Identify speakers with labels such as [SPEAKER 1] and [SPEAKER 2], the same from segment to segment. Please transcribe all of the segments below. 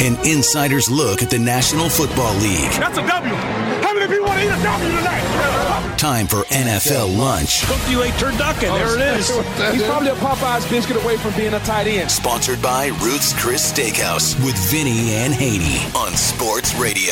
[SPEAKER 1] An insider's look at the National Football League.
[SPEAKER 2] That's a W. How many people want to eat a W tonight?
[SPEAKER 1] Time for NFL lunch.
[SPEAKER 2] Hope you ate turducken. There it is.
[SPEAKER 3] He's probably a Popeye's biscuit away from being a tight end.
[SPEAKER 1] Sponsored by Ruth's Chris Steakhouse with Vinny and Haney on Sports Radio.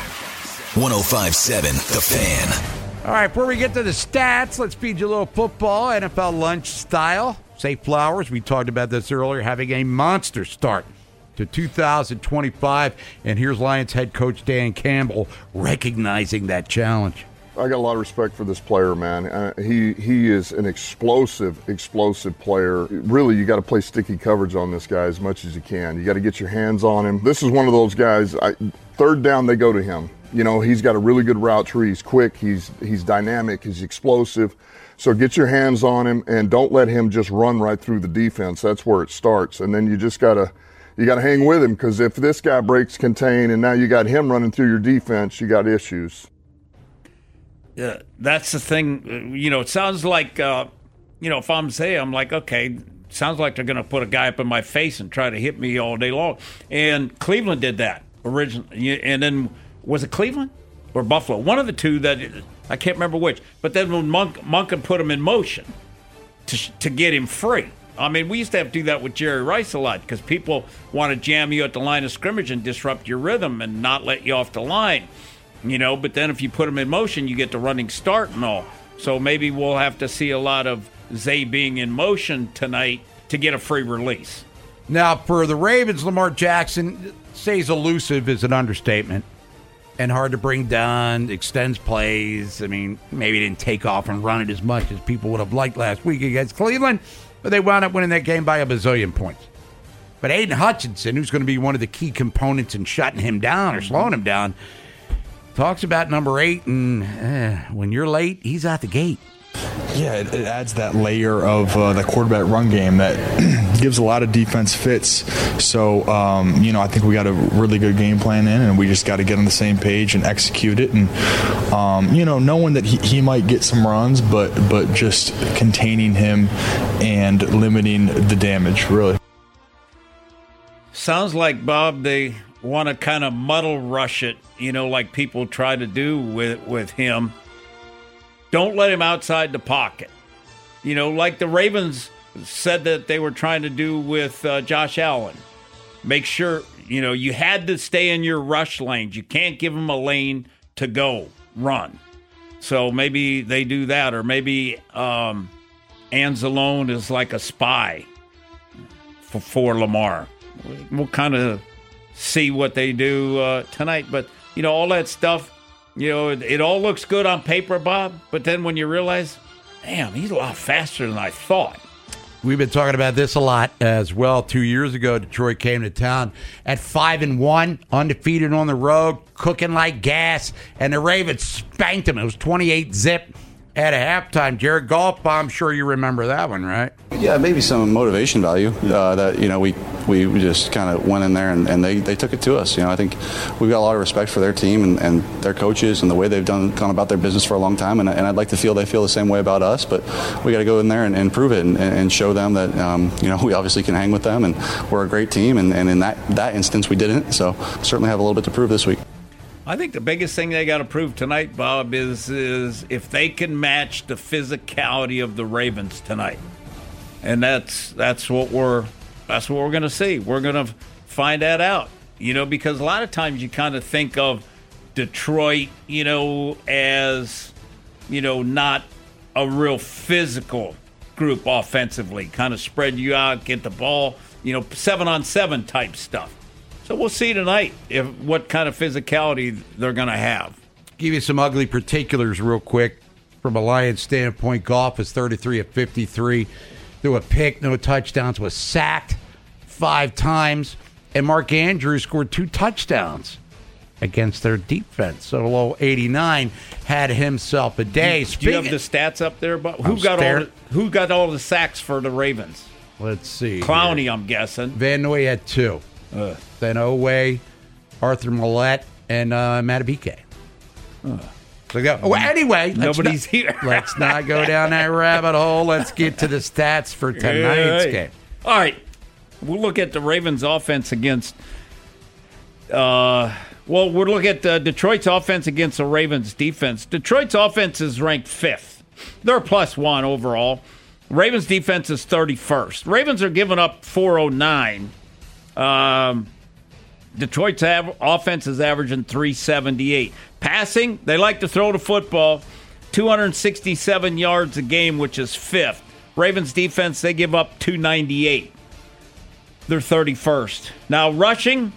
[SPEAKER 1] 105.7 The Fan.
[SPEAKER 4] All right, before we get to the stats, let's feed you a little football, NFL lunch style. Zay Flowers, we talked about this earlier, having a monster start to 2025. And here's Lions head coach Dan Campbell recognizing that challenge.
[SPEAKER 5] I got a lot of respect for this player, man. He is an explosive player. Really, you got to play sticky coverage on this guy as much as you can. You got to get your hands on him. This is one of those guys, third down, they go to him. You know, he's got a really good route tree. He's quick. He's dynamic. He's explosive. So get your hands on him and don't let him just run right through the defense. That's where it starts. And then you just got to hang with him, because if this guy breaks contain and now you got him running through your defense, you got issues.
[SPEAKER 6] Yeah, that's the thing. You know, it sounds like, if I'm Zay, I'm like, okay, sounds like they're going to put a guy up in my face and try to hit me all day long. And Cleveland did that originally. And then, was it Cleveland or Buffalo? One of the two that, I can't remember which. But then when Monken put him in motion to get him free. I mean, we used to have to do that with Jerry Rice a lot, because people want to jam you at the line of scrimmage and disrupt your rhythm and not let you off the line. You know, but then if you put them in motion, you get the running start and all. So maybe we'll have to see a lot of Zay being in motion tonight to get a free release.
[SPEAKER 4] Now, for the Ravens, Lamar Jackson stays elusive is an understatement, and hard to bring down, extends plays. I mean, maybe didn't take off and run it as much as people would have liked last week against Cleveland, but they wound up winning that game by a bazillion points. But Aiden Hutchinson, who's going to be one of the key components in shutting him down or slowing him down, talks about number 8, and when you're late, he's out the gate.
[SPEAKER 7] Yeah, it adds that layer of the quarterback run game that gives a lot of defense fits. So, I think we got a really good game plan in, and we just got to get on the same page and execute it. And, knowing that he might get some runs, but just containing him and limiting the damage, really.
[SPEAKER 6] Sounds like, Bob, they want to kind of muddle rush it, like people try to do with him. Don't let him outside the pocket. Like the Ravens said that they were trying to do with Josh Allen. Make sure, you had to stay in your rush lanes. You can't give him a lane to go run. So maybe they do that, or maybe Anzalone is like a spy for Lamar. We'll kind of see what they do tonight. But, all that stuff, it all looks good on paper, Bob. But then when you realize, damn, he's a lot faster than I thought.
[SPEAKER 4] We've been talking about this a lot as well. 2 years ago, Detroit came to town at 5-1, undefeated on the road, cooking like gas, and the Ravens spanked them. It was 28-zip at a halftime. Jared Goff, I'm sure you remember that one, right?
[SPEAKER 8] Yeah, maybe some motivation value that, we just kind of went in there and they took it to us. I think we've got a lot of respect for their team and their coaches and the way they've gone about their business for a long time. And I'd like to feel they feel the same way about us. But we got to go in there and prove it and show them that, we obviously can hang with them and we're a great team. And in that instance, we didn't. So certainly have a little bit to prove this week.
[SPEAKER 6] I think the biggest thing they got to prove tonight, Bob, is if they can match the physicality of the Ravens tonight, and that's what we're going to see. We're going to find that out, because a lot of times you kind of think of Detroit, as not a real physical group offensively, kind of spread you out, get the ball, 7-on-7 type stuff. So we'll see tonight what kind of physicality they're going to have.
[SPEAKER 4] Give you some ugly particulars real quick. From a Lions standpoint, Goff is 33 of 53. Threw a pick, no touchdowns, was sacked 5 times. And Mark Andrews scored 2 touchdowns against their defense. So low 89 had himself a day.
[SPEAKER 6] Do you have the stats up there? But who got all the sacks for the Ravens?
[SPEAKER 4] Let's see.
[SPEAKER 6] Clowney,
[SPEAKER 4] here.
[SPEAKER 6] I'm guessing.
[SPEAKER 4] Van Noy had 2. Then Oweh, Arthur Millette, and Matabike. So go. Well, anyway,
[SPEAKER 6] nobody's here.
[SPEAKER 4] Let's not go down that rabbit hole. Let's get to the stats for tonight's game.
[SPEAKER 6] All right. We'll look at the Ravens' offense against Well, we're looking at Detroit's offense against the Ravens' defense. Detroit's offense is ranked 5th. They're +1 overall. Ravens' defense is 31st. Ravens are giving up 409. Detroit's offense is averaging 378. Passing, they like to throw the football, 267 yards a game, which is 5th. Ravens' defense, they give up 298. They're 31st. Now, rushing,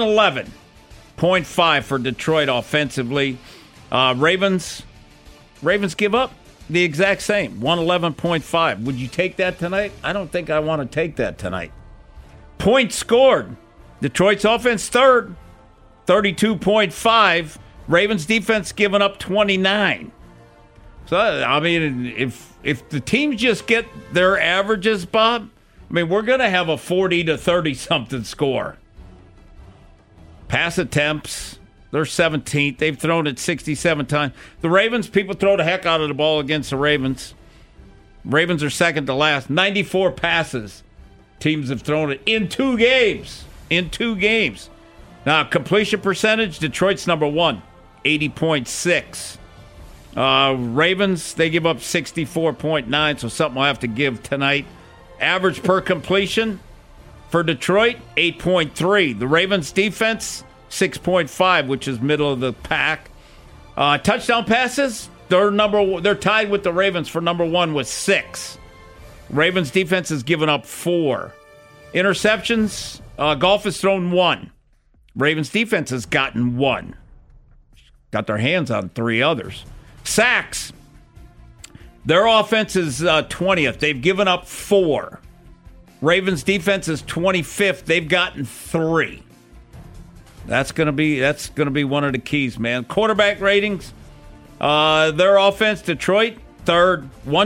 [SPEAKER 6] 111.5 for Detroit offensively. Ravens give up the exact same, 111.5. Would you take that tonight? I don't think I want to take that tonight. Points scored. Detroit's offense 3rd, 32.5. Ravens defense giving up 29. So, I mean, if the teams just get their averages, Bob, I mean, we're going to have a 40 to 30-something score. Pass attempts, they're 17th. They've thrown it 67 times. The Ravens, people throw the heck out of the ball against the Ravens. Ravens are second to last. 94 passes. Teams have thrown it in 2 games. Now, completion percentage, Detroit's number 1, 80.6. Ravens, they give up 64.9, so something we'll have to give tonight. Average per completion for Detroit, 8.3. The Ravens defense, 6.5, which is middle of the pack. Touchdown passes, they're tied with the Ravens for number 1 with 6. Ravens defense has given up 4. Interceptions, Goff has thrown 1. Ravens defense has gotten 1. Got their hands on 3 others. Sacks, their offense is 20th. They've given up 4. Ravens defense is 25th. They've gotten 3. That's gonna be one of the keys, man. Quarterback ratings, their offense, Detroit, 3rd,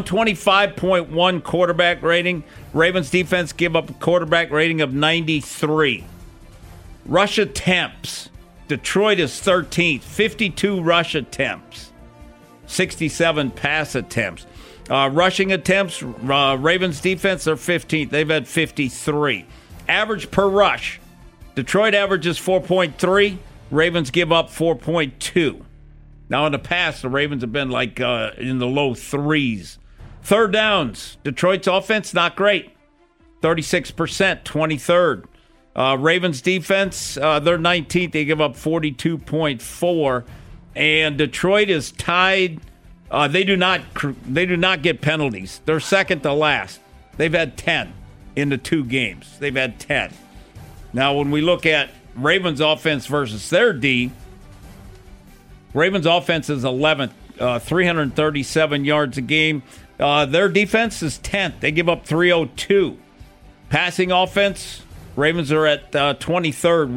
[SPEAKER 6] 125.1 quarterback rating. Ravens defense give up a quarterback rating of 93. Rush attempts, Detroit is 13th, 52 rush attempts, 67 pass attempts. Rushing attempts, Ravens defense, they're 15th. They've had 53. Average per rush, Detroit averages 4.3. Ravens give up 4.2. Now, in the past, the Ravens have been like in the low 3s. Third downs, Detroit's offense, not great. 36%, 23rd. Ravens defense, they're 19th. They give up 42.4. And Detroit is tied. They do not get penalties. They're second to last. They've had 10 in the 2 games. They've had 10. Now, when we look at Ravens offense versus their D, Ravens offense is 11th, 337 yards a game. Their defense is 10th. They give up 302. Passing offense, Ravens are at 23rd,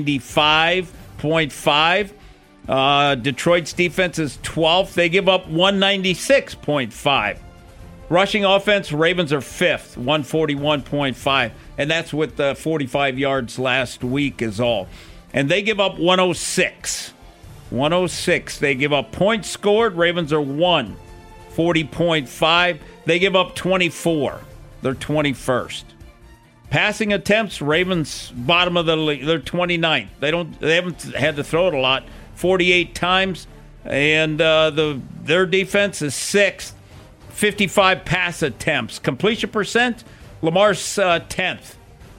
[SPEAKER 6] 195.5. Detroit's defense is 12th. They give up 196.5. Rushing offense, Ravens are 5th, 141.5. And that's with 45 yards last week is all. And they give up 106. 106. They give up points scored. Ravens are 1, 40.5. They give up 24. They're 21st. Passing attempts, Ravens bottom of the league. They're 29th. They haven't had to throw it a lot. 48 times, and their defense is 6th, 55 pass attempts. Completion percent, Lamar's 10th,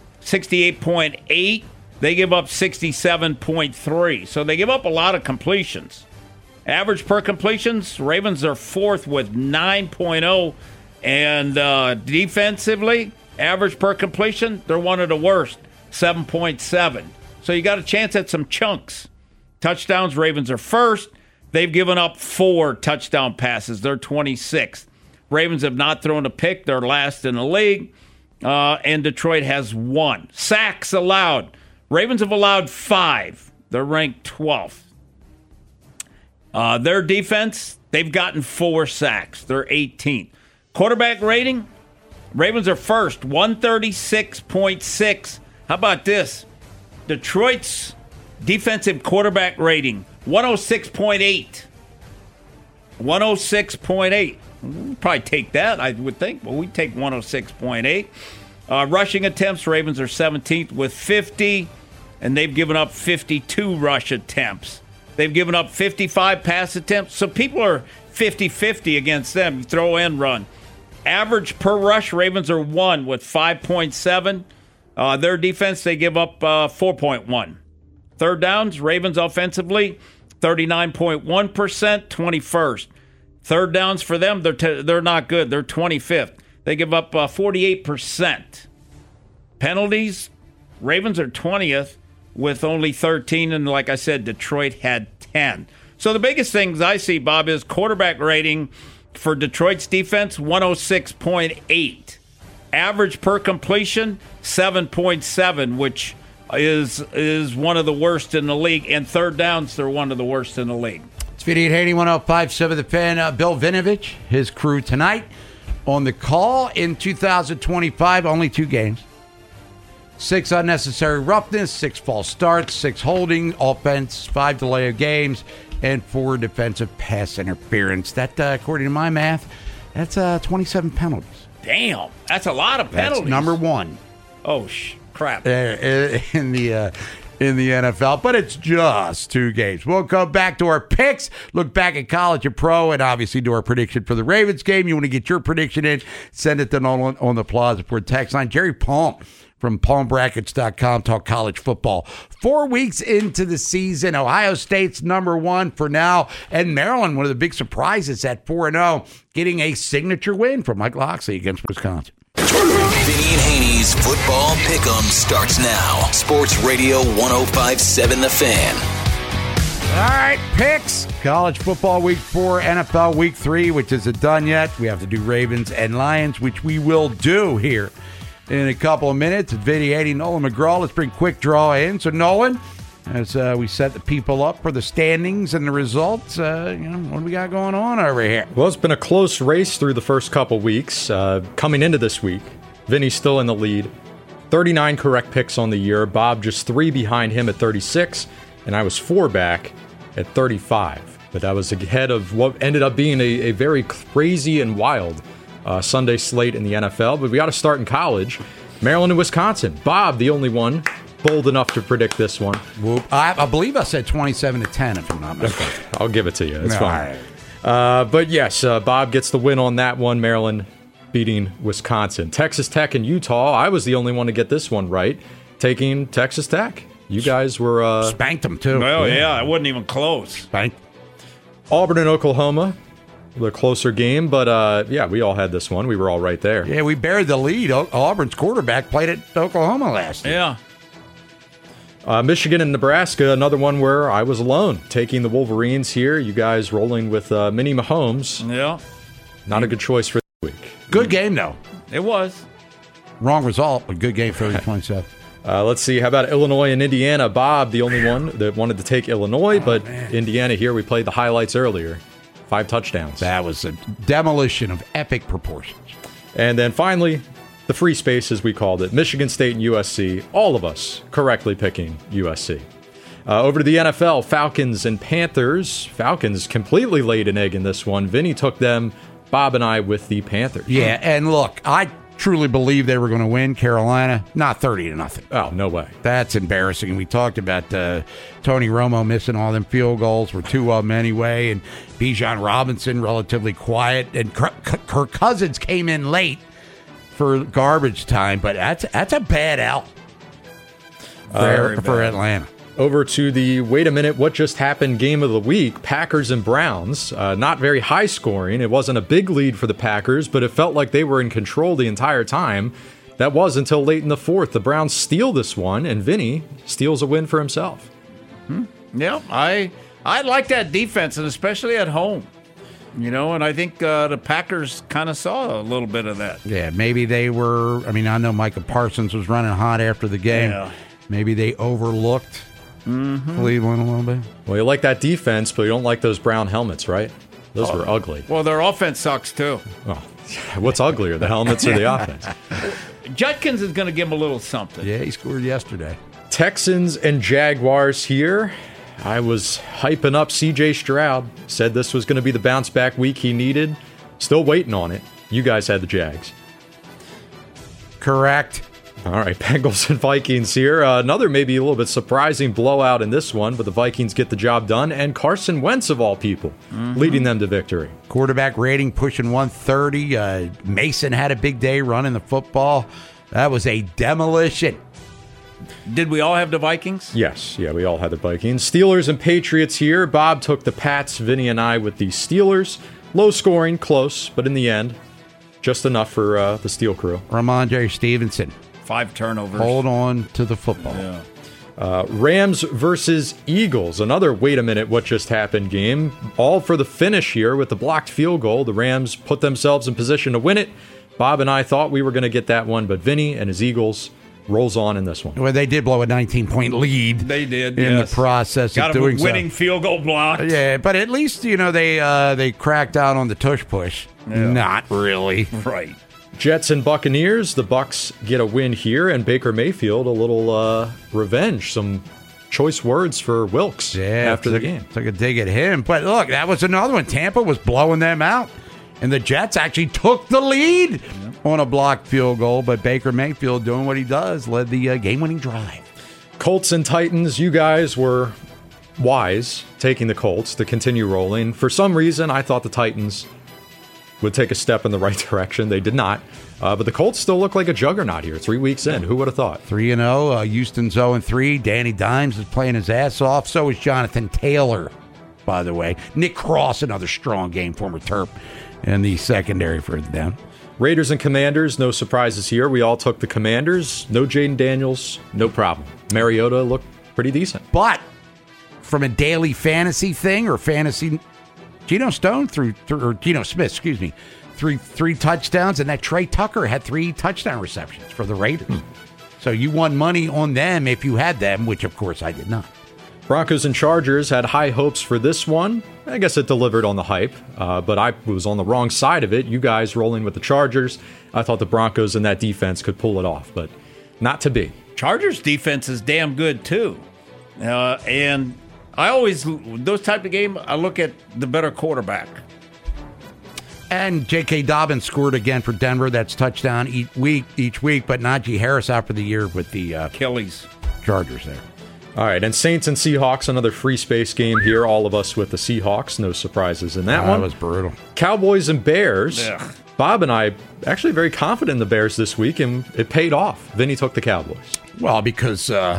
[SPEAKER 6] 68.8. They give up 67.3, so they give up a lot of completions. Average per completions, Ravens are 4th with 9.0, and defensively, average per completion, they're one of the worst, 7.7. So you got a chance at some chunks. Touchdowns, Ravens are 1st. They've given up 4 touchdown passes. They're 26th. Ravens have not thrown a pick. They're last in the league. And Detroit has 1. Sacks allowed. Ravens have allowed 5. They're ranked 12th. Their defense, they've gotten 4 sacks. They're 18th. Quarterback rating, Ravens are 1st, 136.6. How about this? Detroit's defensive quarterback rating, 106.8. 106.8. We'll probably take that, I would think. Well, we'd take 106.8. Rushing attempts, Ravens are 17th with 50. and they've given up 52 rush attempts. They've given up 55 pass attempts, so people are 50-50 against them. You throw and run. Average per rush, Ravens are 1 with 5.7. Their defense, they give up 4.1. Third downs, Ravens offensively, 39.1%, 21st. Third downs for them, they're not good. They're 25th. They give up 48%. Penalties, Ravens are 20th with only 13, and like I said, Detroit had 10. So the biggest things I see, Bob, is quarterback rating for Detroit's defense, 106.8. Average per completion, 7.7, which is one of the worst in the league. And third downs, they're one of the worst in the league.
[SPEAKER 4] It's Vinny and Haney, 105.7 The Fan. Bill Vinovich, his crew tonight on the call in 2025, only 2 games. 6 unnecessary roughness, 6 false starts, 6 holding, offense, 5 delay of games, and 4 defensive pass interference. That, according to my math, that's 27 penalties.
[SPEAKER 6] Damn, that's a lot of penalties.
[SPEAKER 4] That's number 1.
[SPEAKER 6] Oh, crap.
[SPEAKER 4] In the NFL, but it's just 2 games. We'll come back to our picks, look back at college and pro, and obviously do our prediction for the Ravens game. You want to get your prediction in, send it to Nolan on the Plaza for text line. Jerry Palm from palmbrackets.com, talk college football. 4 weeks into the season, Ohio State's number 1 for now, and Maryland, one of the big surprises at 4-0, getting a signature win from Mike Locksley against Wisconsin.
[SPEAKER 1] Vinny and Haney's Football Pick'em starts now. Sports Radio 105.7 The Fan.
[SPEAKER 4] All right, picks. College football week 4, NFL week 3, which isn't done yet. We have to do Ravens and Lions, which we will do here in a couple of minutes. It's Vinny, Haney, Nolan McGraw. Let's bring Quick Draw in. So, Nolan, as we set the people up for the standings and the results, what do we got going on over here?
[SPEAKER 9] Well, it's been a close race through the first couple weeks. Coming into this week, Vinny's still in the lead. 39 correct picks on the year. Bob just 3 behind him at 36, and I was 4 back at 35. But that was ahead of what ended up being a very crazy and wild Sunday slate in the NFL. But we got to start in college. Maryland and Wisconsin. Bob, the only one bold enough to predict this one.
[SPEAKER 4] I believe I said 27-10, if I'm not mistaken.
[SPEAKER 9] I'll give it to you. It's fine. Right. But yes, Bob gets the win on that one. Maryland beating Wisconsin. Texas Tech and Utah. I was the only one to get this one right, taking Texas Tech. You guys were...
[SPEAKER 4] spanked them, too.
[SPEAKER 6] Oh, yeah. It wasn't even close.
[SPEAKER 4] Spanked.
[SPEAKER 9] Auburn and Oklahoma. A closer game, but we all had this one. We were all right there.
[SPEAKER 4] Yeah, we buried the lead. Auburn's quarterback played at Oklahoma last year.
[SPEAKER 6] Yeah.
[SPEAKER 9] Michigan and Nebraska, another one where I was alone, taking the Wolverines here. You guys rolling with Mini Mahomes.
[SPEAKER 6] Yeah.
[SPEAKER 9] Not a good choice for this week.
[SPEAKER 4] Good game, though.
[SPEAKER 6] It was.
[SPEAKER 4] Wrong result, but good game, 30-27.
[SPEAKER 9] Let's see. How about Illinois and Indiana? Bob, the only one that wanted to take Illinois, but Indiana here, we played the highlights earlier. 5 touchdowns.
[SPEAKER 4] That was a demolition of epic proportions.
[SPEAKER 9] And then finally, the free space, as we called it, Michigan State and USC, all of us correctly picking USC. Over to the NFL, Falcons and Panthers. Falcons completely laid an egg in this one. Vinny took them, Bob and I with the Panthers.
[SPEAKER 4] Yeah, and look, I truly believe they were going to win Carolina, not 30-0.
[SPEAKER 9] Oh, no way.
[SPEAKER 4] That's embarrassing. We talked about Tony Romo missing all them field goals, were 2 of them anyway, and Bijan Robinson relatively quiet, and Kirk Cousins came in late for garbage time, but that's a bad out for Atlanta.
[SPEAKER 9] Over to the wait a minute, what just happened game of the week, Packers and Browns. Not very high scoring. It wasn't a big lead for the Packers, but it felt like they were in control the entire time. That was until late in the 4th. The Browns steal this one, and Vinny steals a win for himself.
[SPEAKER 6] Yeah, I like that defense, and especially at home. And I think the Packers kind of saw a little bit of that.
[SPEAKER 4] Yeah, maybe they were, I know Micah Parsons was running hot after the game.
[SPEAKER 6] Yeah.
[SPEAKER 4] Maybe they overlooked Cleveland a little bit.
[SPEAKER 9] Well, you like that defense, but you don't like those brown helmets, right? Those were ugly.
[SPEAKER 6] Well, their offense sucks, too.
[SPEAKER 9] Oh, what's uglier, the helmets or the offense?
[SPEAKER 6] Judkins is going to give him a little something.
[SPEAKER 4] Yeah, he scored yesterday.
[SPEAKER 9] Texans and Jaguars here. I was hyping up C.J. Stroud. Said this was going to be the bounce-back week he needed. Still waiting on it. You guys had the Jags.
[SPEAKER 4] Correct.
[SPEAKER 9] All right, Bengals and Vikings here. Another maybe a little bit surprising blowout in this one, but the Vikings get the job done, and Carson Wentz, of all people, leading them to victory.
[SPEAKER 4] Quarterback rating pushing 130. Mason had a big day running the football. That was a demolition.
[SPEAKER 6] Did we all have the Vikings?
[SPEAKER 9] Yes, yeah, we all had the Vikings. Steelers and Patriots here. Bob took the Pats, Vinny and I with the Steelers. Low scoring, close, but in the end, just enough for the Steel Crew.
[SPEAKER 4] Ramondre Stevenson.
[SPEAKER 6] 5 turnovers.
[SPEAKER 4] Hold on to the football.
[SPEAKER 6] Yeah.
[SPEAKER 9] Rams versus Eagles. Another wait a minute, what just happened game. All for the finish here with the blocked field goal. The Rams put themselves in position to win it. Bob and I thought we were going to get that one, but Vinny and his Eagles rolls on in this one.
[SPEAKER 4] Well, they did blow a 19-point lead.
[SPEAKER 6] They did,
[SPEAKER 4] in the process of doing so.
[SPEAKER 6] Got a winning field goal block.
[SPEAKER 4] Yeah, but at least, they cracked out on the tush push. Yeah. Not really.
[SPEAKER 6] Right.
[SPEAKER 9] Jets and Buccaneers. The Bucs get a win here, and Baker Mayfield a little revenge. Some choice words for Wilkes after the game.
[SPEAKER 4] Took a dig at him. But look, that was another one. Tampa was blowing them out. And the Jets actually took the lead on a blocked field goal, but Baker Mayfield doing what he does, led the game-winning drive.
[SPEAKER 9] Colts and Titans, you guys were wise taking the Colts to continue rolling. For some reason, I thought the Titans would take a step in the right direction. They did not. But the Colts still look like a juggernaut here 3 weeks in. Who would have thought?
[SPEAKER 4] 3-0. Houston's 0-3. Danny Dimes is playing his ass off. So is Jonathan Taylor, by the way. Nick Cross, another strong game, former Terp. And the secondary for them.
[SPEAKER 9] Raiders and Commanders, no surprises here. We all took the Commanders. No Jaden Daniels, no problem. Mariota looked pretty decent.
[SPEAKER 4] But from a daily fantasy thing or fantasy, Geno Smith, three touchdowns, and that Trey Tucker had 3 touchdown receptions for the Raiders. So you won money on them if you had them, which of course I did not.
[SPEAKER 9] Broncos and Chargers had high hopes for this one. I guess it delivered on the hype, but I was on the wrong side of it. You guys rolling with the Chargers. I thought the Broncos and that defense could pull it off, but not to be.
[SPEAKER 6] Chargers defense is damn good, too. And I always, those type of game, I look at the better quarterback.
[SPEAKER 4] And J.K. Dobbins scored again for Denver. That's touchdown each week, but Najee Harris out for the year with the
[SPEAKER 6] Achilles
[SPEAKER 4] Chargers there.
[SPEAKER 9] All right, and Saints and Seahawks, another free space game here. All of us with the Seahawks. No surprises in that one.
[SPEAKER 4] That was brutal.
[SPEAKER 9] Cowboys and Bears. Ugh. Bob and I actually very confident in the Bears this week, and it paid off. Vinny took the Cowboys.
[SPEAKER 4] Well, because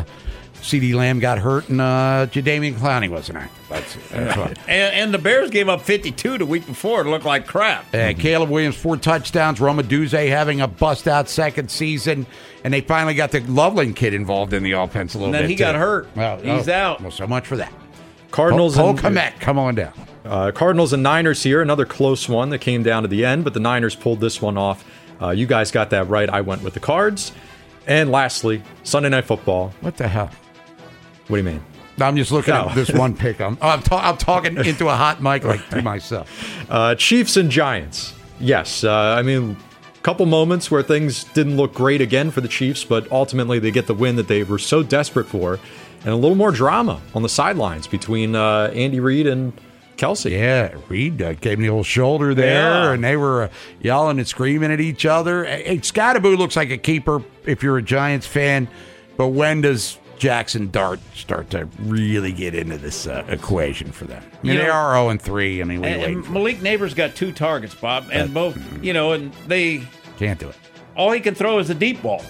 [SPEAKER 4] CeeDee Lamb got hurt and Jadeveon Clowney wasn't active. That's right.
[SPEAKER 6] And the Bears gave up 52 the week before. It looked like crap.
[SPEAKER 4] Caleb Williams, 4 touchdowns. Roma Duze having a bust-out second season. And they finally got the Loveland kid involved in the offense a little bit.
[SPEAKER 6] And then he got hurt.
[SPEAKER 4] Well,
[SPEAKER 6] he's out.
[SPEAKER 4] Well, so much for that.
[SPEAKER 9] Cardinals
[SPEAKER 4] Cole Kmet, come on down.
[SPEAKER 9] Cardinals and Niners here. Another close one that came down to the end, but the Niners pulled this one off. You guys got that right. I went with the Cards. And lastly, Sunday Night Football.
[SPEAKER 4] What the hell?
[SPEAKER 9] What do you mean?
[SPEAKER 4] I'm just looking at this one pick. I'm talking into a hot mic like to myself.
[SPEAKER 9] Chiefs and Giants. Yes, I mean, a couple moments where things didn't look great again for the Chiefs, but ultimately they get the win that they were so desperate for, and a little more drama on the sidelines between Andy Reid and Kelsey.
[SPEAKER 4] Yeah, Reid gave him the old shoulder there, and they were yelling and screaming at each other. Hey, Scatterboo looks like a keeper if you're a Giants fan, but when does Jackson Dart start to really get into this equation for them? I mean, they are 0-3. I mean,
[SPEAKER 6] and Malik Neighbors got 2 targets, Bob, and both, and they
[SPEAKER 4] can't do it.
[SPEAKER 6] All he can throw is a deep ball.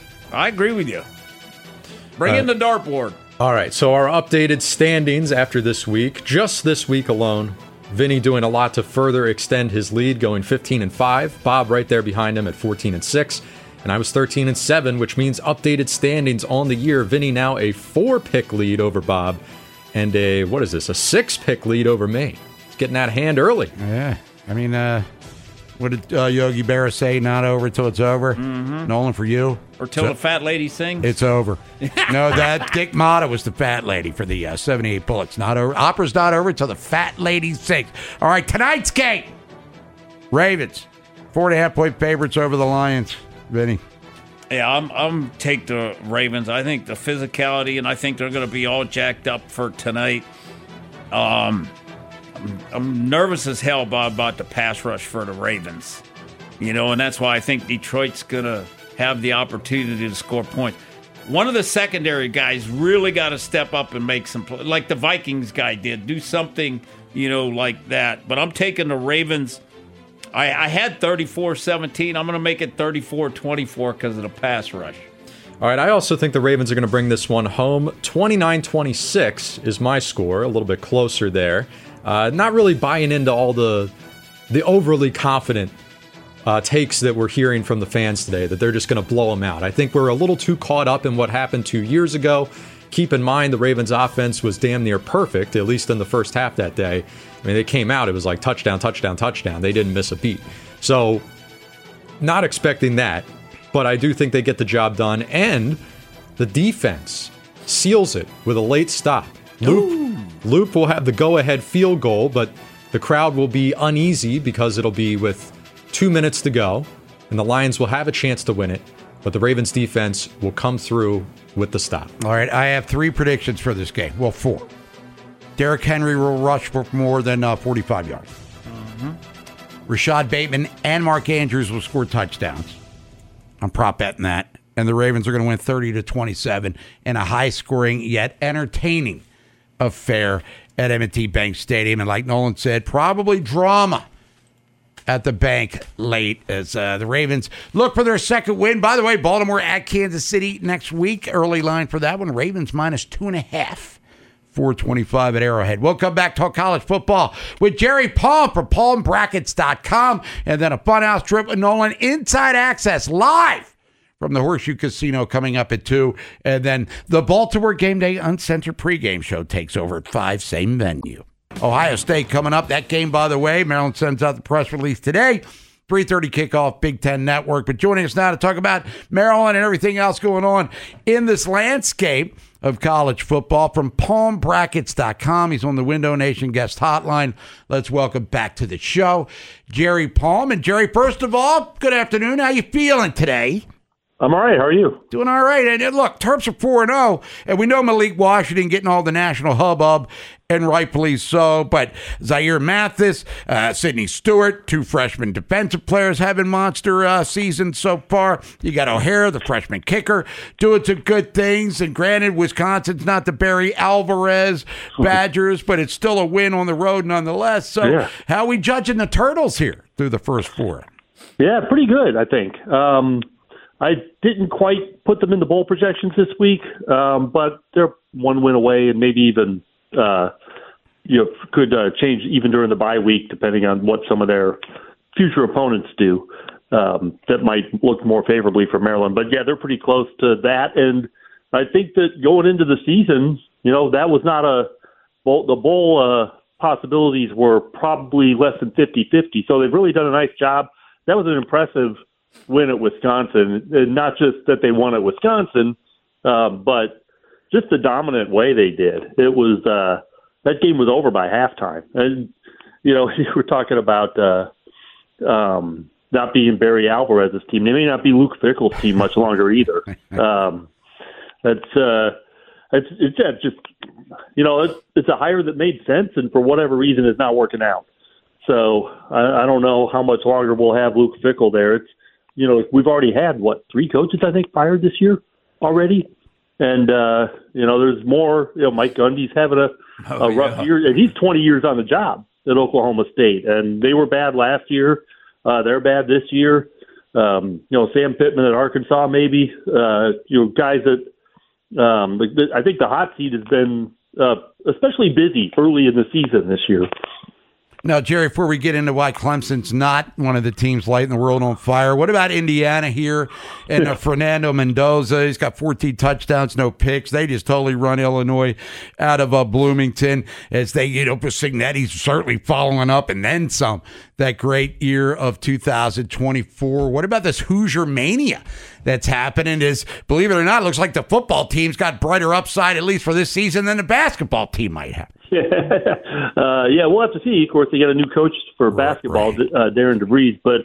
[SPEAKER 6] I agree with you. Bring in the dartboard.
[SPEAKER 9] All right, so our updated standings after this week, just this week alone, Vinny doing a lot to further extend his lead, going 15-5. Bob right there behind him at 14-6. And I was 13-7, which means updated standings on the year. Vinny now a 4-pick lead over Bob, and a 6-pick lead over me. It's getting out of hand early.
[SPEAKER 4] Yeah, I mean, what did Yogi Berra say? Not over till it's over.
[SPEAKER 6] Mm-hmm.
[SPEAKER 4] Nolan, for you,
[SPEAKER 6] or till the fat lady sings.
[SPEAKER 4] It's over. No, that Dick Motta was the fat lady for the 78 Bullets. Not over. Opera's not over till the fat lady sings. All right, tonight's game. Ravens 4.5-point favorites over the Lions. Vinny.
[SPEAKER 6] Yeah, I'm take the Ravens. I think the physicality, and I think they're going to be all jacked up for tonight. I'm nervous as hell, Bob, about the pass rush for the Ravens. And that's why I think Detroit's going to have the opportunity to score points. One of the secondary guys really got to step up and make some play, like the Vikings guy did. Do something, like that. But I'm taking the Ravens. I had 34-17. I'm going to make it 34-24 because of the pass rush.
[SPEAKER 9] All right, I also think the Ravens are going to bring this one home. 29-26 is my score, a little bit closer there. Not really buying into all the overly confident takes that we're hearing from the fans today, that they're just going to blow them out. I think we're a little too caught up in what happened 2 years ago. Keep in mind, the Ravens' offense was damn near perfect, at least in the first half that day. I mean, they came out, it was like touchdown, touchdown, touchdown. They didn't miss a beat. So, not expecting that. But I do think they get the job done, and the defense seals it with a late stop. Loop will have the go-ahead field goal, but the crowd will be uneasy because it'll be with 2 minutes to go, and the Lions will have a chance to win it, but the Ravens defense will come through with the stop.
[SPEAKER 4] All right, I have 3 predictions for this game. Well, 4. Derrick Henry will rush for more than 45 yards. Rashad Bateman and Mark Andrews will score touchdowns. I'm prop betting that. And the Ravens are going to win 30-27 in a high-scoring yet entertaining affair at M&T Bank Stadium. And like Nolan said, probably drama at the bank late as the Ravens look for their second win. By the way, Baltimore at Kansas City next week. Early line for that one. Ravens minus 2.5. 425 at Arrowhead. We'll come back, talk college football with Jerry Palm from PalmBrackets.com, and then a funhouse trip with Nolan. Inside Access live from the Horseshoe Casino coming up at 2. And then the Baltimore Game Day Uncensored pregame show takes over at 5, same venue. Ohio State coming up. That game, by the way, Maryland sends out the press release today. 3:30 kickoff, Big Ten Network. But joining us now to talk about Maryland and everything else going on in this landscape of college football from PalmBrackets.com. He's on the Window Nation guest hotline. Let's welcome back to the show Jerry Palm. And Jerry, first of all, good afternoon. How you feeling today?
[SPEAKER 10] I'm all right. How are you?
[SPEAKER 4] Doing all right. And look, Terps are 4-0, and we know Malik Washington getting all the national hubbub, and rightfully so. But Zaire Mathis, Sidney Stewart, 2 freshman defensive players having monster seasons so far. You got O'Hara, the freshman kicker, doing some good things. And granted, Wisconsin's not the Barry Alvarez Badgers, but it's still a win on the road nonetheless. So How are we judging the Turtles here through the first 4?
[SPEAKER 10] Yeah, pretty good, I think. I didn't quite put them in the bowl projections this week, but they're 1 win away, and maybe even could change even during the bye week, depending on what some of their future opponents do. That might look more favorably for Maryland. But yeah, they're pretty close to that, and I think that going into the season, that was not a bowl. The bowl possibilities were probably less than 50-50. So they've really done a nice job. That was an impressive win at Wisconsin, and not just that they won at Wisconsin, but just the dominant way they did. It was that game was over by halftime, and you were talking about not being Barry Alvarez's team. They may not be Luke Fickell's team much longer either. It's just it's a hire that made sense, and for whatever reason, is not working out. So I don't know how much longer we'll have Luke Fickell there. It's we've already had, 3 coaches, I think, fired this year already. And, there's more. Mike Gundy's having a rough year. And he's 20 years on the job at Oklahoma State. And they were bad last year. They're bad this year. Sam Pittman at Arkansas, maybe. Guys that I think the hot seat has been especially busy early in the season this year.
[SPEAKER 4] Now, Jerry, before we get into why Clemson's not one of the teams lighting the world on fire, what about Indiana here and Fernando Mendoza? He's got 14 touchdowns, no picks. They just totally run Illinois out of Bloomington as they, Cignetti's certainly following up and then some that great year of 2024. What about this Hoosier mania that's happening? Believe it or not, it looks like the football team's got brighter upside, at least for this season, than the basketball team might have.
[SPEAKER 10] Yeah, we'll have to see. Of course, they got a new coach for basketball, Darren DeVries. But,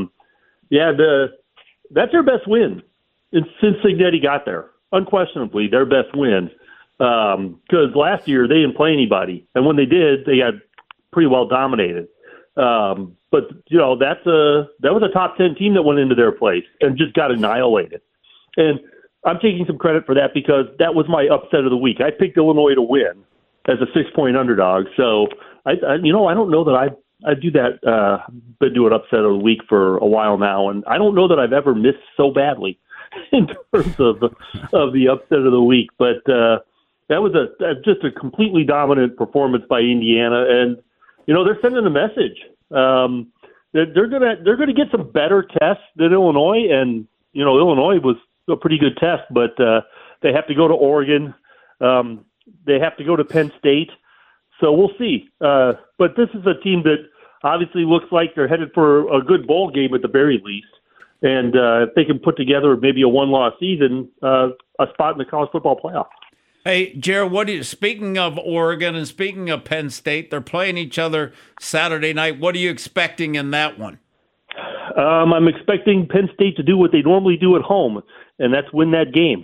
[SPEAKER 10] that's their best win since Cignetti got there. Unquestionably, their best win. Because last year, they didn't play anybody. And when they did, they got pretty well dominated. But but that was a top 10 team that went into their place and just got annihilated. And I'm taking some credit for that because that was my upset of the week. I picked Illinois to win as a 6-point underdog. So I don't know that I do that. Been doing upset of the week for a while now, and I don't know that I've ever missed so badly in terms of the upset of the week. But that was just a completely dominant performance by Indiana, and they're sending a message. They're gonna get some better tests than Illinois, and Illinois was a pretty good test, but they have to go to Oregon. They have to go to Penn State. So we'll see. But this is a team that obviously looks like they're headed for a good bowl game at the very least. And if they can put together maybe a one-loss season, a spot in the college football playoff.
[SPEAKER 6] Hey, Jared, speaking of Oregon and speaking of Penn State, they're playing each other Saturday night. What are you expecting in that one?
[SPEAKER 10] I'm expecting Penn State to do what they normally do at home, and that's win that game.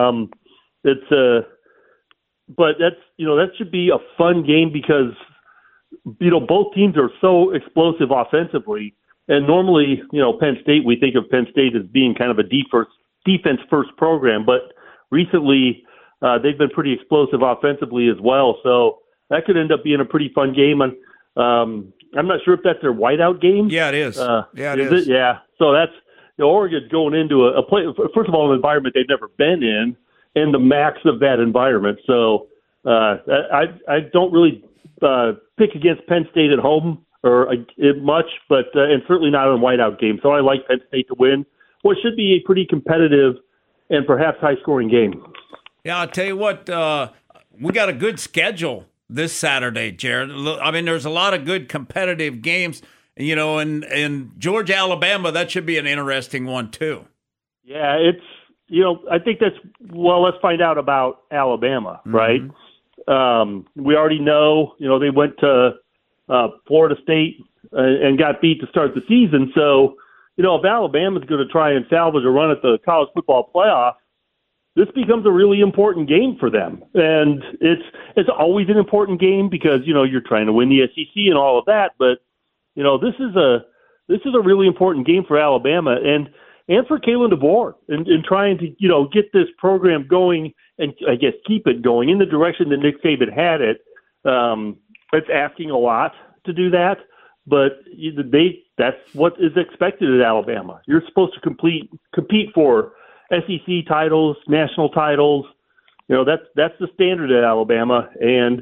[SPEAKER 10] But that should be a fun game because both teams are so explosive offensively, and normally Penn State, we think of Penn State as being kind of a defense first program, but recently they've been pretty explosive offensively as well. So that could end up being a pretty fun game. And I'm not sure if that's their whiteout game.
[SPEAKER 6] Yeah, it is.
[SPEAKER 10] It is. Yeah. So that's Oregon's going into a play. First of all, an environment they've never been in, and the max of that environment. So I don't really pick against Penn State at home or much, but and certainly not in a whiteout game. So I like Penn State to win what should be a pretty competitive and perhaps high-scoring game.
[SPEAKER 6] Yeah, I'll tell you what, we got a good schedule this Saturday, Jared. I mean, there's a lot of good competitive games, and Georgia, Alabama, that should be an interesting one too.
[SPEAKER 10] Yeah, it's, I think let's find out about Alabama, right? We already know, they went to Florida State and got beat to start the season. So, if Alabama's going to try and salvage a run at the college football playoff, this becomes a really important game for them. And it's always an important game because, you're trying to win the SEC and all of that. But, this is a really important game for Alabama and for Kalen DeBoer in trying to, get this program going and I guess keep it going in the direction that Nick Saban had it. It's asking a lot to do that, but that's what is expected at Alabama. You're supposed to compete for SEC titles, national titles. That's the standard at Alabama. And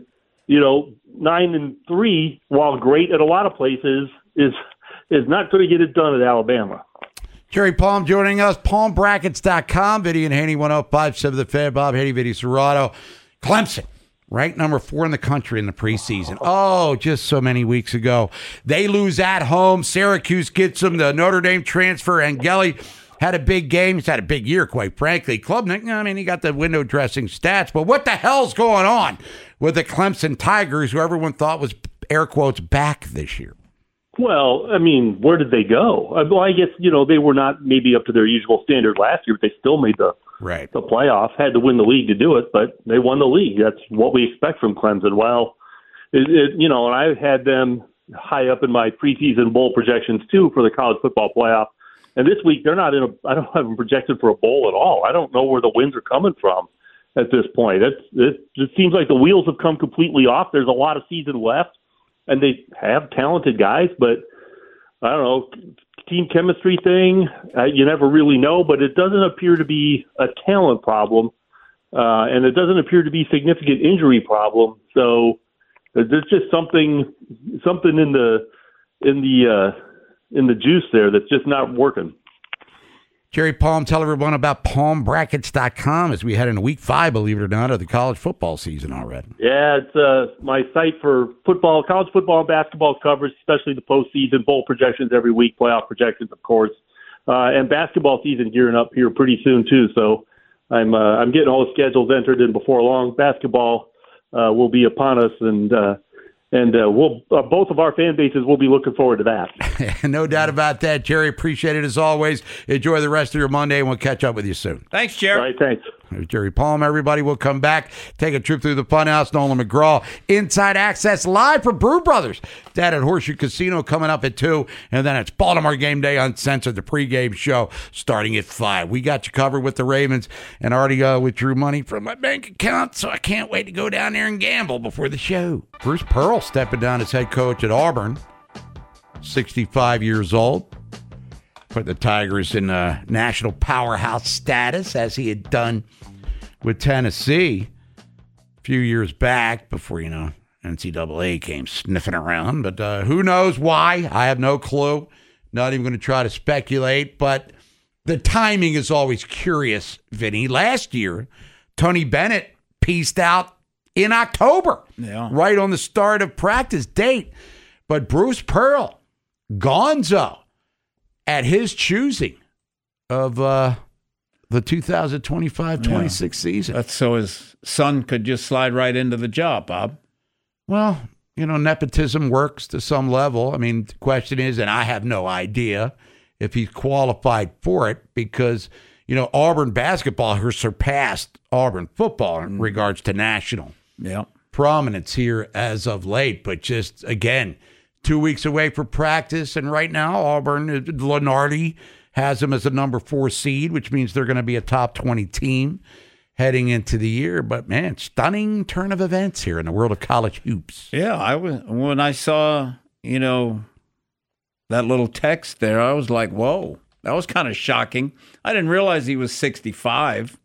[SPEAKER 10] 9-3, while great at a lot of places, is not going to get it done at Alabama.
[SPEAKER 4] Jerry Palm joining us, palmbrackets.com, Vinny and Haney, 105.7 The Fan, Bob Haney, Vinny Serrato. Clemson, ranked number 4 in the country in the preseason. Oh, just so many weeks ago. They lose at home. Syracuse gets them. The Notre Dame transfer, Angeli, had a big game. He's had a big year, quite frankly. Klubnik, he got the window dressing stats, but what the hell's going on with the Clemson Tigers, who everyone thought was, air quotes, back this year?
[SPEAKER 10] Well, where did they go? Well, I guess, they were not maybe up to their usual standard last year, but they still made the playoff, had to win the league to do it, but they won the league. That's what we expect from Clemson. Well, and I had them high up in my preseason bowl projections, too, for the college football playoff. And this week, they're not I don't have them projected for a bowl at all. I don't know where the wins are coming from at this point. It just seems like the wheels have come completely off. There's a lot of season left. And they have talented guys, but I don't know, team chemistry thing, you never really know, but it doesn't appear to be a talent problem, and it doesn't appear to be a significant injury problem. So there's just something in the juice there that's just not working.
[SPEAKER 4] Jerry Palm, tell everyone about palmbrackets.com as we head into week 5, believe it or not, of the college football season already.
[SPEAKER 10] Yeah, it's my site for football, college football and basketball coverage, especially the postseason, bowl projections every week, playoff projections, of course, and basketball season gearing up here pretty soon too. So I'm getting all the schedules entered in before long. Basketball will be upon us, and we'll both of our fan bases will be looking forward to that.
[SPEAKER 4] No doubt about that, Jerry. Appreciate it as always. Enjoy the rest of your Monday, and we'll catch up with you soon.
[SPEAKER 6] Thanks, Jerry.
[SPEAKER 10] All right, thanks.
[SPEAKER 4] There's Jerry Palm. Everybody will come back, take a trip through the Funhouse. Nolan McGraw, Inside Access, live from Brew Brothers. That at Horseshoe Casino coming up at 2. And then it's Baltimore Game Day Uncensored, the pregame show starting at 5. We got you covered with the Ravens and already withdrew money from my bank account, so I can't wait to go down there and gamble before the show. Bruce Pearl stepping down as head coach at Auburn, 65 years old. Put the Tigers in national powerhouse status as he had done with Tennessee a few years back before, NCAA came sniffing around. But who knows why? I have no clue. Not even going to try to speculate. But the timing is always curious, Vinny. Last year, Tony Bennett pieced out in October, right on the start of practice date. But Bruce Pearl, Gonzo, at his choosing of the 2025-26 season.
[SPEAKER 6] That's so his son could just slide right into the job, Bob.
[SPEAKER 4] Well, nepotism works to some level. I mean, the question is, and I have no idea if he's qualified for it because, Auburn basketball has surpassed Auburn football in regards to national prominence here as of late. But just, again, 2 weeks away for practice, and right now Auburn, Lenardi has them as a number 4 seed, which means they're going to be a top 20 team heading into the year. But, man, stunning turn of events here in the world of college hoops.
[SPEAKER 6] Yeah, when I saw, that little text there, I was like, whoa, that was kind of shocking. I didn't realize he was 65,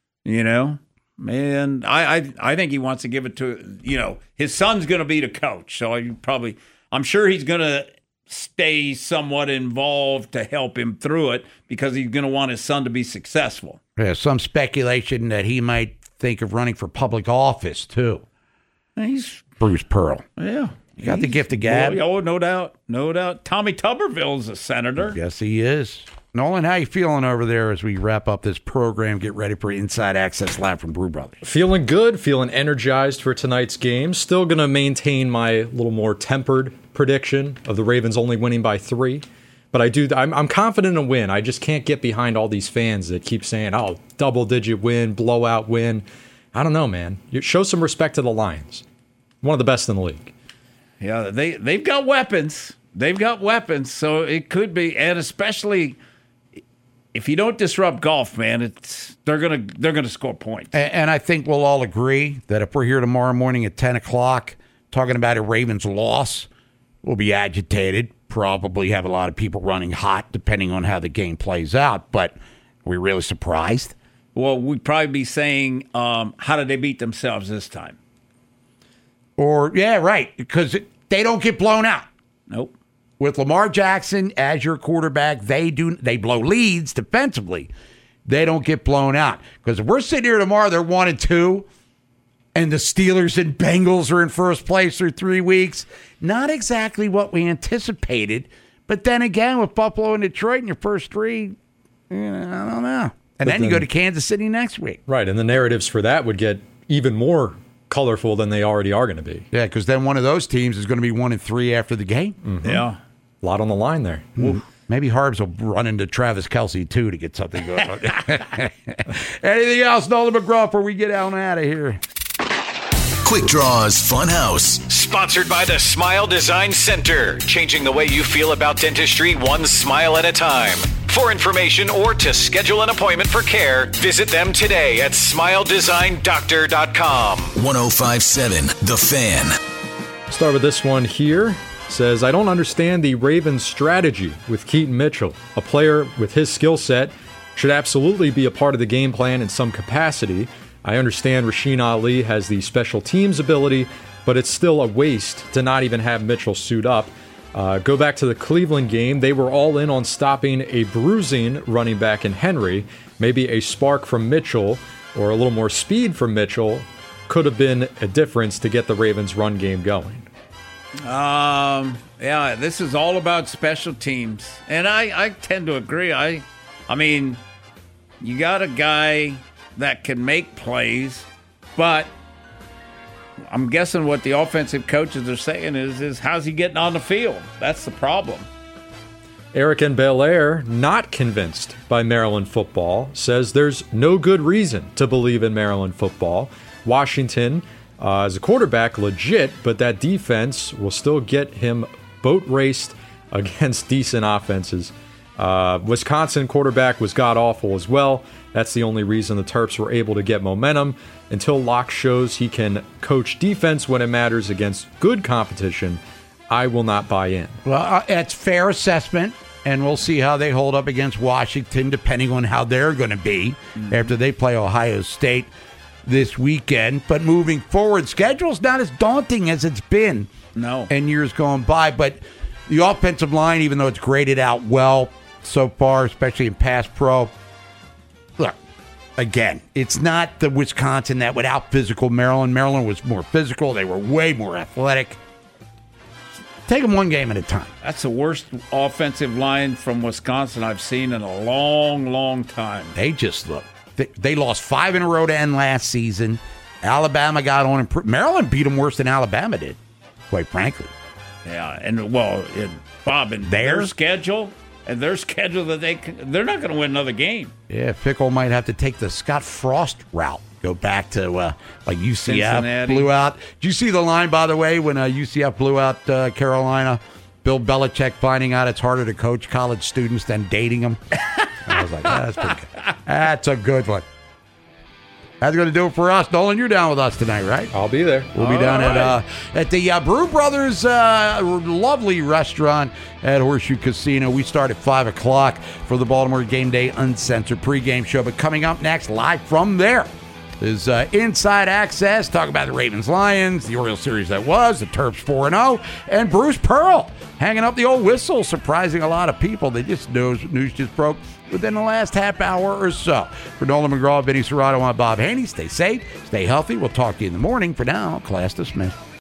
[SPEAKER 6] Man, I think he wants to give it to, his son's going to be the coach, so I'm sure he's going to stay somewhat involved to help him through it because he's going to want his son to be successful.
[SPEAKER 4] Yeah, some speculation that he might think of running for public office, too.
[SPEAKER 6] He's
[SPEAKER 4] Bruce Pearl.
[SPEAKER 6] Yeah.
[SPEAKER 4] You got the gift of gab.
[SPEAKER 6] Oh, no doubt. No doubt. Tommy Tuberville's a senator.
[SPEAKER 4] Yes, he is. Nolan, how you feeling over there as we wrap up this program, get ready for Inside Access live from Brew Brothers?
[SPEAKER 9] Feeling good, feeling energized for tonight's game. Still going to maintain my little more tempered prediction of the Ravens only winning by 3. But I'm confident in a win. I just can't get behind all these fans that keep saying, double-digit win, blowout win. I don't know, man. Show some respect to the Lions. One of the best in the league.
[SPEAKER 6] Yeah, they've got weapons. They've got weapons, so it could be, and especially if you don't disrupt golf, man, they're gonna score points.
[SPEAKER 4] And I think we'll all agree that if we're here tomorrow morning at 10 o'clock talking about a Ravens loss, we'll be agitated, probably have a lot of people running hot depending on how the game plays out. But are we really surprised?
[SPEAKER 6] Well, we'd probably be saying, how did they beat themselves this time?
[SPEAKER 4] Or, yeah, right, because they don't get blown out.
[SPEAKER 6] Nope.
[SPEAKER 4] With Lamar Jackson as your quarterback, they blow leads defensively. They don't get blown out. Because if we're sitting here tomorrow, they're 1-2, and the Steelers and Bengals are in first place through 3 weeks. Not exactly what we anticipated. But then again, with Buffalo and Detroit in your first 3, I don't know. And then you go to Kansas City next week.
[SPEAKER 9] Right, and the narratives for that would get even more colorful than they already are going to be.
[SPEAKER 4] Yeah, because then one of those teams is going to be 1-3 after the game.
[SPEAKER 9] Mm-hmm.
[SPEAKER 6] Yeah.
[SPEAKER 9] A lot on the line there.
[SPEAKER 4] Maybe Harbs will run into Travis Kelce, too, to get something going on. Anything else, Nolan McGraw, before we get on out of here?
[SPEAKER 1] Quick Draws Funhouse. Sponsored by the Smile Design Center. Changing the way you feel about dentistry one smile at a time. For information or to schedule an appointment for care, visit them today at smiledesigndoctor.com. 105.7 The Fan.
[SPEAKER 9] Start with this one here. Says, I don't understand the Ravens' strategy with Keaton Mitchell. A player with his skill set should absolutely be a part of the game plan in some capacity. I understand Rasheen Ali has the special teams ability, but it's still a waste to not even have Mitchell suit up. Go back to the Cleveland game. They were all in on stopping a bruising running back in Henry. Maybe a spark from Mitchell or a little more speed from Mitchell could have been a difference to get the Ravens' run game going.
[SPEAKER 6] Yeah, this is all about special teams. And I tend to agree. I mean, you got a guy that can make plays, but I'm guessing what the offensive coaches are saying is how's he getting on the field? That's the problem.
[SPEAKER 9] Eric in Bel Air, not convinced by Maryland football, says there's no good reason to believe in Maryland football. Washington, as a quarterback, legit, but that defense will still get him boat raced against decent offenses. Wisconsin quarterback was god-awful as well. That's the only reason the Terps were able to get momentum. Until Locke shows he can coach defense when it matters against good competition, I will not buy in.
[SPEAKER 4] Well, it's fair assessment, and we'll see how they hold up against Washington, depending on how they're going to be after they play Ohio State this weekend. But moving forward, schedule's not as daunting as it's been in years going by. But the offensive line, even though it's graded out well so far, especially in pass pro, look, again, it's not the Wisconsin that would out-physical Maryland. Maryland was more physical. They were way more athletic. Take them one game at a time.
[SPEAKER 6] That's the worst offensive line from Wisconsin I've seen in a long, long time.
[SPEAKER 4] They just look. They lost 5 in a row to end last season. Alabama got on. Maryland beat them worse than Alabama did, quite frankly.
[SPEAKER 6] Yeah, and Bob, in their schedule, that they're not going to win another game.
[SPEAKER 4] Yeah, Fickle might have to take the Scott Frost route. Go back to like UCF
[SPEAKER 6] Cincinnati.
[SPEAKER 4] Blew out. Did you see the line, by the way, when UCF blew out Carolina? Bill Belichick finding out it's harder to coach college students than dating them. I was like, that's pretty good. That's a good one. That's going to do it for us. Nolan, you're down with us tonight, right?
[SPEAKER 9] I'll be there.
[SPEAKER 4] We'll be down at the Brew Brothers lovely restaurant at Horseshoe Casino. We start at 5 o'clock for the Baltimore Game Day Uncensored pregame show. But coming up next, live from there, is Inside Access, talk about the Ravens-Lions, the Orioles series that was, the Terps 4-0, and Bruce Pearl hanging up the old whistle, surprising a lot of people. They just news just broke within the last half hour or so. For Nolan McGraw, Vinny Serrato, I'm Bob Haney. Stay safe, stay healthy. We'll talk to you in the morning. For now, class dismissed.